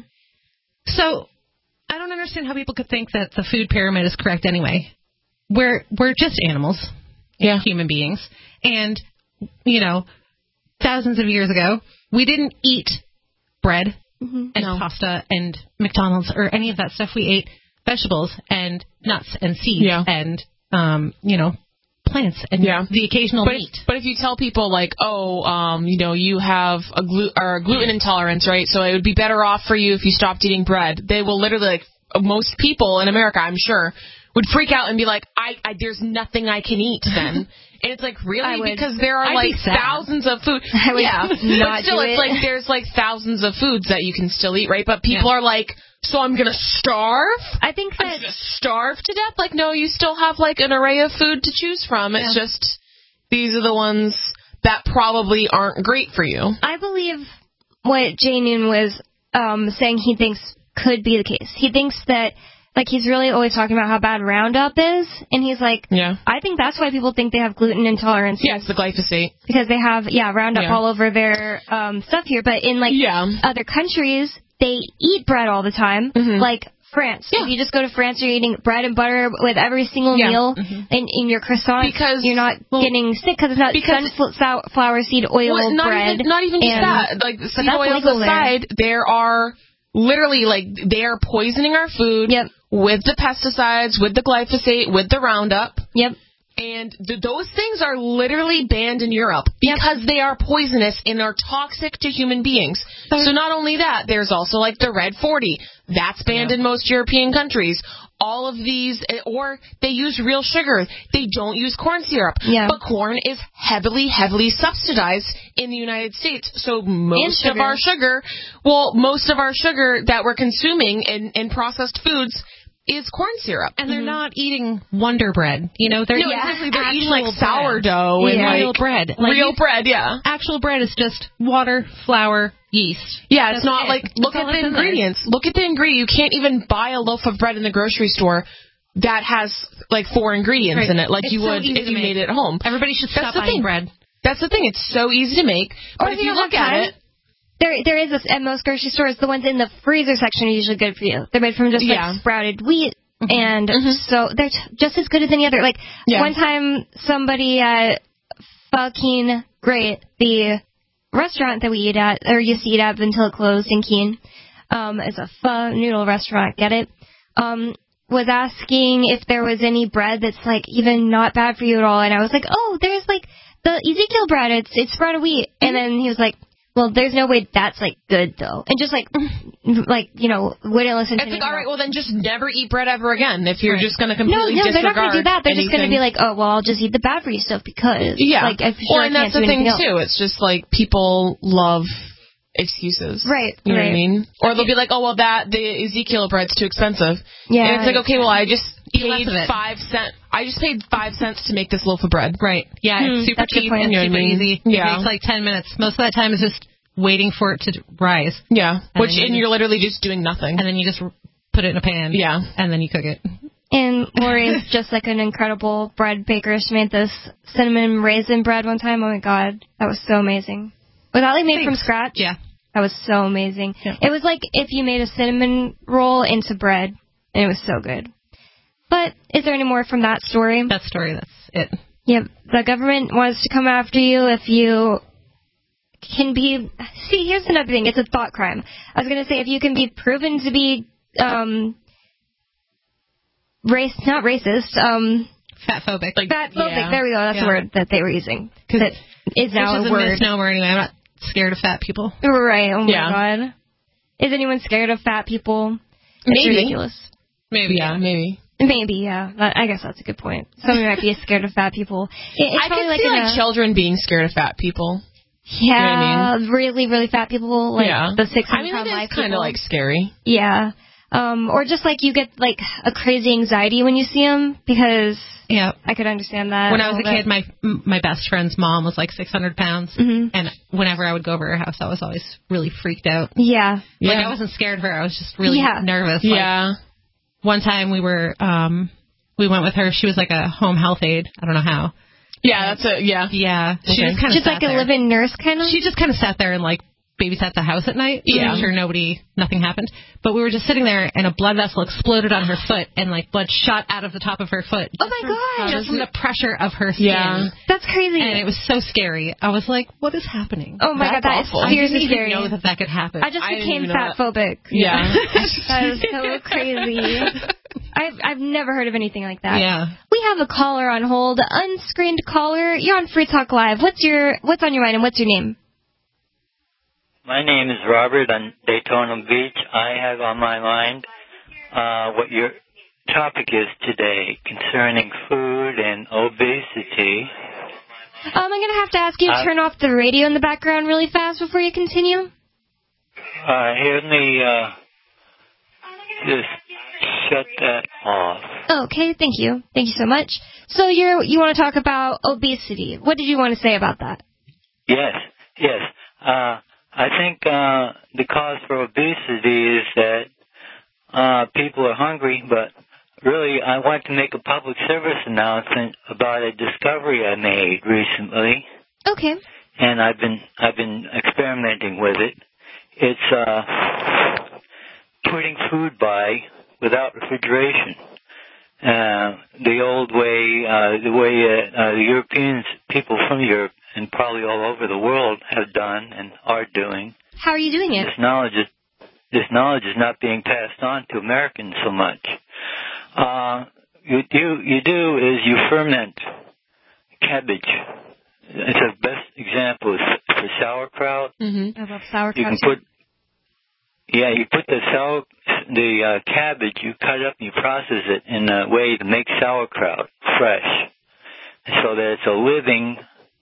So, I don't understand how people could think that the food pyramid is correct anyway. We're we're just animals, yeah, human beings, and you know, thousands of years ago, we didn't eat bread mm-hmm. and no. pasta and McDonald's or any of that stuff. We ate vegetables and nuts and seeds yeah. and um, you know, plants and yeah. the occasional but meat. If, but if you tell people like, oh, um, you know, you have a, glu- or a gluten intolerance, right? So it would be better off for you if you stopped eating bread. They will literally, like, most people in America, I'm sure, would freak out and be like, I, I there's nothing I can eat then. And it's like, really? Would, because there are I'd like thousands of food. I would yeah, not but still, do it's it. like there's like thousands of foods that you can still eat, right? But people yeah. are like, so I'm gonna starve? I think that I'm gonna starve to death. Like, no, you still have like an array of food to choose from. It's yeah. just these are the ones that probably aren't great for you. I believe what Jay Noon was um, saying he thinks could be the case. He thinks that, like, he's really always talking about how bad Roundup is, and he's like, yeah. I think that's why people think they have gluten intolerance. Yeah, it's the glyphosate. Because they have, yeah, Roundup yeah. all over their um, stuff here. But in, like, yeah. other countries, they eat bread all the time, mm-hmm. like France. Yeah. If you just go to France, you're eating bread and butter with every single yeah. meal mm-hmm. in, in your croissant. Because you're not well, getting sick because it's not sunflower seed oil well, not bread. Even, not even just and, that. Like, seed oils aside, there. there are literally, like, they are poisoning our food yep. with the pesticides, with the glyphosate, with the Roundup. Yep. And th- those things are literally banned in Europe because yep. they are poisonous and are toxic to human beings. So not only that, there's also like the Red forty. That's banned yep. in most European countries. All of these, or they use real sugar. They don't use corn syrup. Yeah. But corn is heavily, heavily subsidized in the United States. So most of our sugar, well, most of our sugar that we're consuming in, in processed foods is corn syrup. And they're mm-hmm. not eating Wonder Bread. You know, they're, no, yeah, exactly, they're eating bread. like sourdough and yeah. like real bread. Like real you, bread, yeah. Actual bread is just water, flour, yeast. Yeah, That's it's not it. like, look That's at the ingredients. There. Look at the ingredient. You can't even buy a loaf of bread in the grocery store that has like four ingredients right. in it, like it's you so would if you make. made it at home. Everybody should That's stop the buying thing. bread. That's the thing. It's so easy to make. But or if you look at time, it, there there is this at most grocery stores. The ones in the freezer section are usually good for you. They're made from just yeah. like sprouted wheat. Mm-hmm. And mm-hmm. so they're t- just as good as any other. Like, yeah. one time somebody at fucking Great, the restaurant that we eat at, or used to eat at until it closed in Keene, um, is a pho noodle restaurant, get it? Um, was asking if there was any bread that's, like, even not bad for you at all. And I was like, oh, there's, like, the Ezekiel bread. It's it's bread of wheat. And then he was like, well, there's no way that's, like, good, though. And just, like, like you know, wouldn't listen to It's like, all right, well, then just never eat bread ever again if you're right. just going to completely no, no, disregard they're not going to do that. They're anything. just going to be like, oh, well, I'll just eat the bad for you stuff because. Yeah. Like, I sure or, and I can't that's the do thing, else. too. It's just, like, people love excuses. Right. You know right. what I mean? Or they'll be like, oh, well, that, the Ezekiel bread's too expensive. Yeah. And it's like, okay, well, I just paid less of it. five cents. I just paid five cents to make this loaf of bread. Right. Yeah, Hmm, it's super that's a good cheap point. and You know super what I mean? easy. Yeah. It takes like ten minutes. Most of that time is just waiting for it to rise. Yeah. And Which, then you and just- you're literally just doing nothing. And then you just put it in a pan. Yeah. And then you cook it. And Lori is just like an incredible bread baker. She made this cinnamon raisin bread one time. Oh my god, that was so amazing. Was that like made Thanks. from scratch? Yeah. That was so amazing. Yeah. It was like if you made a cinnamon roll into bread, and it was so good. But is there any more from that story? That story, that's it. Yep. The government wants to come after you if you can be... See, here's another thing. It's a thought crime. I was going to say if you can be proven to be... um. Race, not racist, um... Fatphobic. Like, fatphobic, yeah. there we go, that's Yeah. the word that they were using. That is now Which is a a word. misnomer anyway. I'm not scared of fat people. Right, oh my Yeah. god. Is anyone scared of fat people? It's Maybe. ridiculous. Maybe. Yeah, maybe. Maybe, yeah. That, I guess that's a good point. Somebody might be scared of fat people. It, it's I probably could like see, in like, a- children being scared of fat people. Yeah, You know what I really, really fat people, like yeah. the six I hundred mean, pound that life is kind of, people. like, scary. Yeah. Um, or just like you get like a crazy anxiety when you see them because Yeah. I could understand that. When I was a little kid, my my best friend's mom was like six hundred pounds. Mhm. And whenever I would go over her house, I was always really freaked out. bit. Yeah. Like, Yeah. I wasn't scared of her. I was just really Yeah. nervous. Like, Yeah. one time we were, um, we went with her. She was like a home health aide. I don't know how. Yeah, that's it. Yeah. Yeah. She Okay. just kind of Just like a live-in nurse kind of? She just kind of sat there and like babysat the house at night. to Yeah. make sure nobody, nothing happened. But we were just sitting there and a blood vessel exploded on her foot and like blood shot out of the top of her foot. Oh my god. Just from the pressure of her skin. Yeah. That's crazy. And it was so scary. I was like, what is happening? Oh my That's god, that is awful. I seriously didn't even scary. know that that could happen. I just I didn't became even know fat phobic. Yeah. That is so crazy. I've I've never heard of anything like that. Yeah. We have a caller on hold, unscreened caller. You're on Free Talk Live. What's your what's on your mind and what's your name? My name is Robert on Daytona Beach. I have on my mind uh, what your topic is today concerning food and obesity. Um, I'm gonna have to ask you to Uh, turn off the radio in the background really fast before you continue. Uh, hear me uh, just shut that off. Okay, thank you. Thank you so much. So you're you want to talk about obesity. What did you want to say about that? Yes, yes. Uh, I think uh, the cause for obesity is that uh, people are hungry, but really I want to make a public service announcement about a discovery I made recently, Okay. and I've been I've been experimenting with it. It's uh, putting food by without refrigeration. Uh, the old way, uh, the way uh, uh, the Europeans, people from Europe, and probably all over the world have done and are doing. How are you doing it? This knowledge is this knowledge is not being passed on to Americans so much. Uh, you do you do is you ferment cabbage. It's the best example is for sauerkraut. Mm-hmm. I love sauerkraut. You can too. put yeah, you put the sour the uh, cabbage, you cut it up and you process it in a way to make sauerkraut fresh, so that it's a living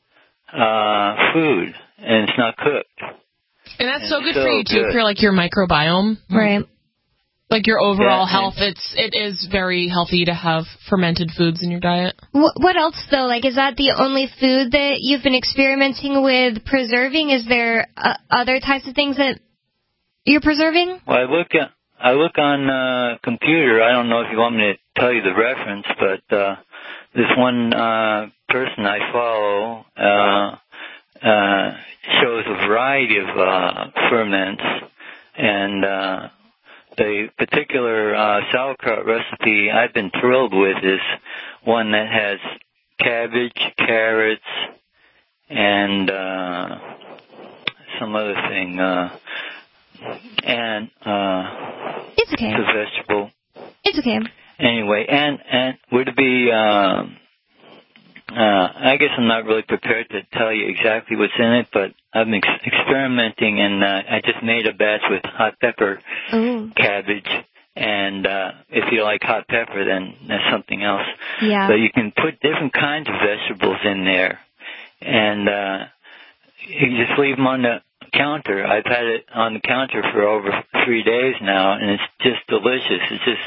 uh, food and it's not cooked. And that's And so good so for you too, good. for like your microbiome, Right. like your overall Yeah, health. It's it is very healthy to have fermented foods in your diet. What, what else though? Like, is that the only food that you've been experimenting with preserving? Is there uh, other types of things that you're preserving? Well, I look at I look on uh, computer. I don't know if you want me to tell you the reference, but uh, this one uh, person I follow uh, uh, shows a variety of uh, ferments, and uh, the particular uh, sauerkraut recipe I've been thrilled with is one that has cabbage, carrots, and uh, some other thing. Uh, And uh, It's okay. it's a vegetable. It's okay. anyway, and and would it be? Um, uh, I guess I'm not really prepared to tell you exactly what's in it, but I'm ex- experimenting, and uh, I just made a batch with hot pepper Ooh. cabbage. And uh, if you like hot pepper, then that's something else. Yeah. But you can put different kinds of vegetables in there, and uh, you just leave them on the counter. I've had it on the counter for over three days now, and it's just delicious. It's just,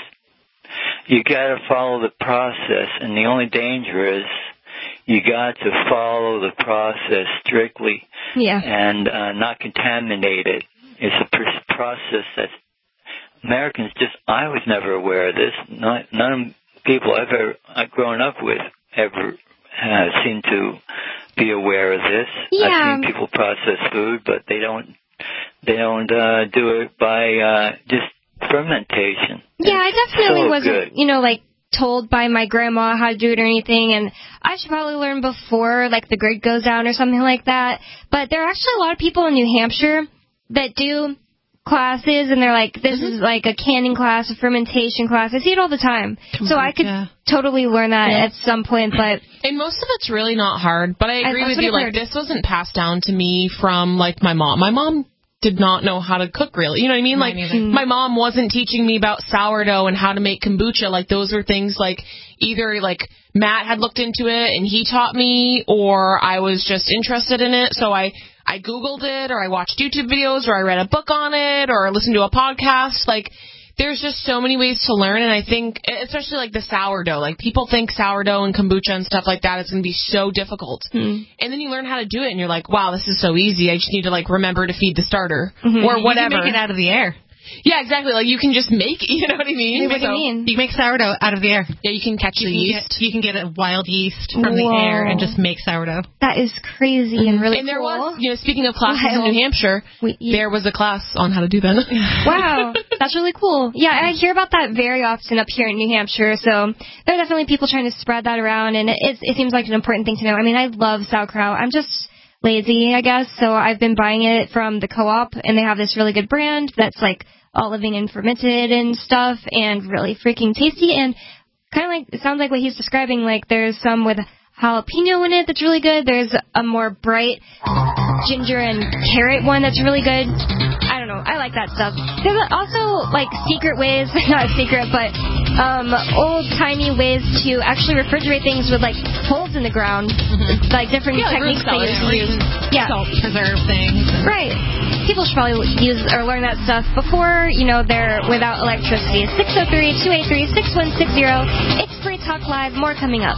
you got to follow the process, and the only danger is you got to follow the process strictly, yeah, and uh, not contaminate it. It's a pr- process that's Americans just, I was never aware of this. Not, none of the people I've ever I've grown up with ever uh, seem to be aware of this. Yeah. I've seen people process food, but they don't they don't uh, do it by uh, just fermentation. Yeah, I definitely so wasn't, good. you know, like told by my grandma how to do it or anything, and I should probably learn before, like, the grid goes down or something like that. But there are actually a lot of people in New Hampshire that do classes, and they're like, this mm-hmm. is like a canning class, a fermentation class. I see it all the time. Kombucha. So I could totally learn that yeah. at some point, but... And most of it's really not hard, but I agree I, with you, like, this wasn't passed down to me from, like, my mom. My mom did not know how to cook, really. You know what I mean? Like, mm-hmm. my mom wasn't teaching me about sourdough and how to make kombucha. Like, those were things, like, either, like, Matt had looked into it and he taught me, or I was just interested in it, so I... I Googled it, or I watched YouTube videos, or I read a book on it, or listened to a podcast. Like, there's just so many ways to learn, and I think, especially like the sourdough, like people think sourdough and kombucha and stuff like that is going to be so difficult. Mm. And then you learn how to do it, and you're like, wow, this is so easy. I just need to like remember to feed the starter, mm-hmm. or whatever. You can make it out of the air. Yeah, exactly. Like, you can just make, you know what I mean? What do you mean? You make sourdough out of the air. Yeah, you can catch you the can yeast. Get, you can get a wild yeast from Whoa. the air and just make sourdough. That is crazy mm-hmm. and really and there cool. was, you know, speaking of classes wow. in New Hampshire, we, yeah. there was a class on how to do that. Wow, that's really cool. Yeah, I hear about that very often up here in New Hampshire, so there are definitely people trying to spread that around, and it, it seems like an important thing to know. I mean, I love sauerkraut. I'm just lazy, I guess, so I've been buying it from the co-op, and they have this really good brand that's like all living and fermented and stuff, and really freaking tasty, and kind of like, it sounds like what he's describing, like there's some with jalapeno in it that's really good. There's a more bright ginger and carrot one that's really good. I don't know, I like that stuff. There's also like secret ways, not secret, but um, old-timey ways to actually refrigerate things with like holes in the ground, mm-hmm. like different yeah, techniques like they used to use. Yeah, salt preserve things. Right. People should probably use or learn that stuff before, you know, they're without electricity. six oh three, two eight three, six one six zero. It's Free Talk Live. More coming up.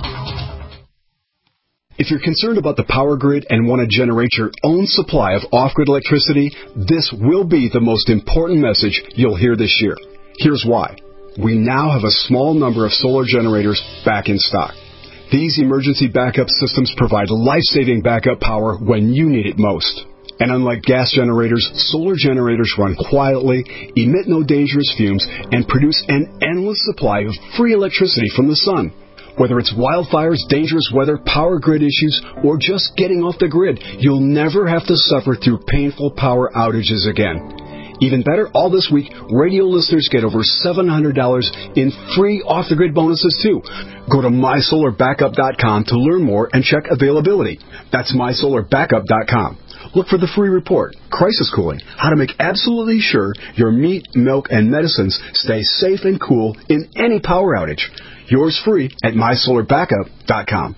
If you're concerned about the power grid and want to generate your own supply of off-grid electricity, this will be the most important message you'll hear this year. Here's why. We now have a small number of solar generators back in stock. These emergency backup systems provide life-saving backup power when you need it most. And unlike gas generators, solar generators run quietly, emit no dangerous fumes, and produce an endless supply of free electricity from the sun. Whether it's wildfires, dangerous weather, power grid issues, or just getting off the grid, you'll never have to suffer through painful power outages again. Even better, all this week, radio listeners get over seven hundred dollars in free off-the-grid bonuses, too. Go to my solar backup dot com to learn more and check availability. That's my solar backup dot com. Look for the free report, Crisis Cooling, how to make absolutely sure your meat, milk, and medicines stay safe and cool in any power outage. Yours free at my solar backup dot com.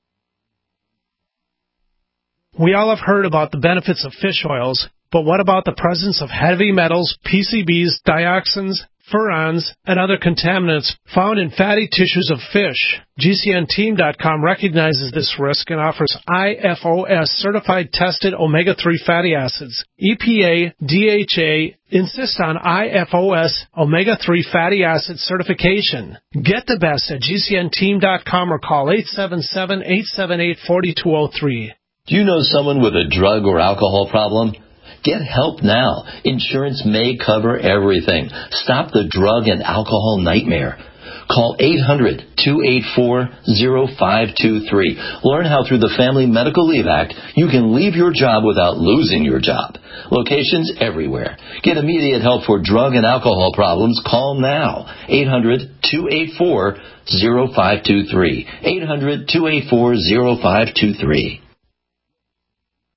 We all have heard about the benefits of fish oils, but what about the presence of heavy metals, P C Bs, dioxins, furans, and other contaminants found in fatty tissues of fish? G C N team dot com recognizes this risk and offers I F O S certified tested omega three fatty acids. E P A, D H A insist on I F O S omega three fatty acid certification. Get the best at G C N team dot com or call eight seven seven, eight seven eight, four two zero three. Do you know someone with a drug or alcohol problem? Get help now. Insurance may cover everything. Stop the drug and alcohol nightmare. Call eight hundred, two eight four, zero five two three. Learn how through the Family Medical Leave Act you can leave your job without losing your job. Locations everywhere. Get immediate help for drug and alcohol problems. Call now. eight hundred, two eight four, zero five two three. eight hundred, two eight four, zero five two three.